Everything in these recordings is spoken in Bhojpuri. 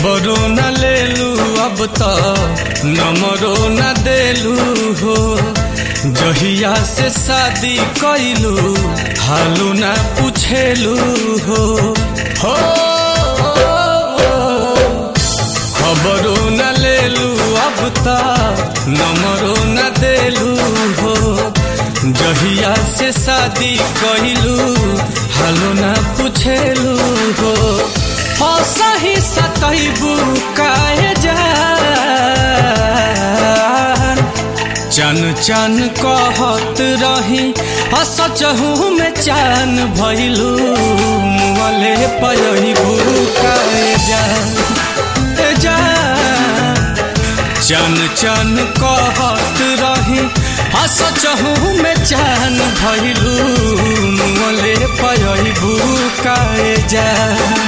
खबरो न लेलू अब तो नंबरो न देलू हो। जहिया से शादी कैलू हालू न पूछेलू हो। खबरो न लेलू अब तो नंबरो न देलू हो। जहिया से शादी कैलू हालू न पूछेलू हो। सही सतैबू काहे जान चन चन कहत रही सचहू में चान भइलू मुँहले पयबू काहे जान चन चन कहत रही सचहू में चान भइलू मुँहले पयबू काहे जान।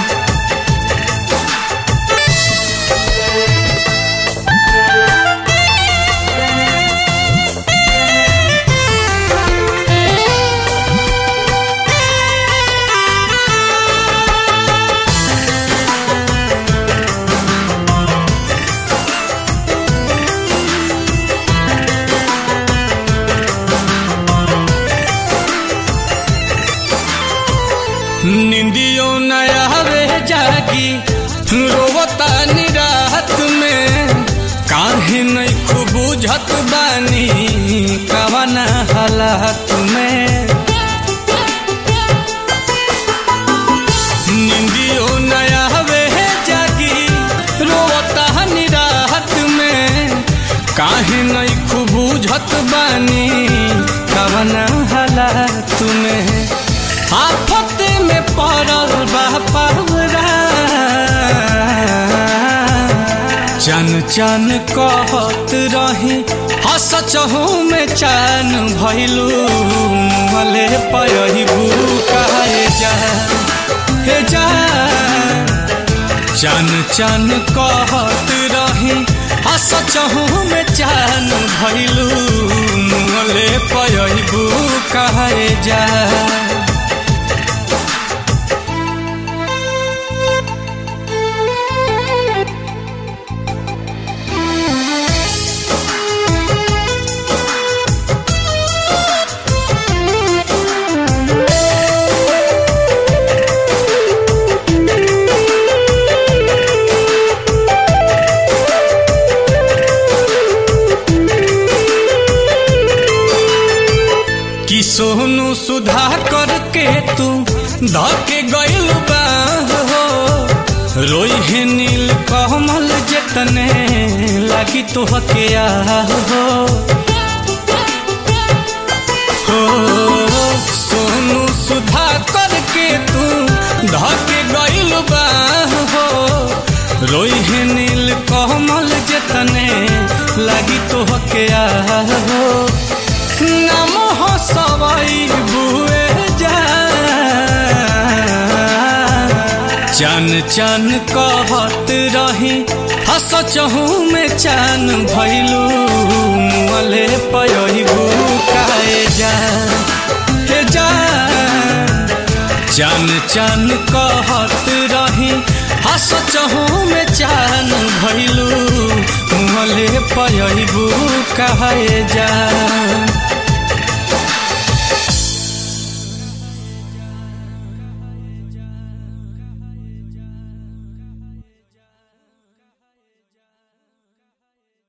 निंदियों नया वे जागी रोवता निराहत में काहे नहीं खूब बुझत बानी कवना हालात में। निंदियों नया वे जागी रोवता निराहत में काहे नहीं खूब बुझत बानी कवना हालात में। आफत में पड़ल बा पवरा चन चन कहत रही सचहू में चान भइलू मुँहले पयबू काहे जान चन चन कहत रही सचहू में चान भइलू मुँहले पयबू काहे जान। कि सोनू सुधा करके तू धके गइल बा हो। रोई है नील कमल जतने लागी तोहके हो। सोनू सुधा करके तू धके गइल बा हो। रोई है नील कमल जतने लागी तोहके हो। नाम हो सवाई बुए चन चन कहत रही सचहू में चान भइलू मुँहले पयबू काहे जान चन चन कहत रही सचहू में चान भइलू मुँहले पयबू काहे जान।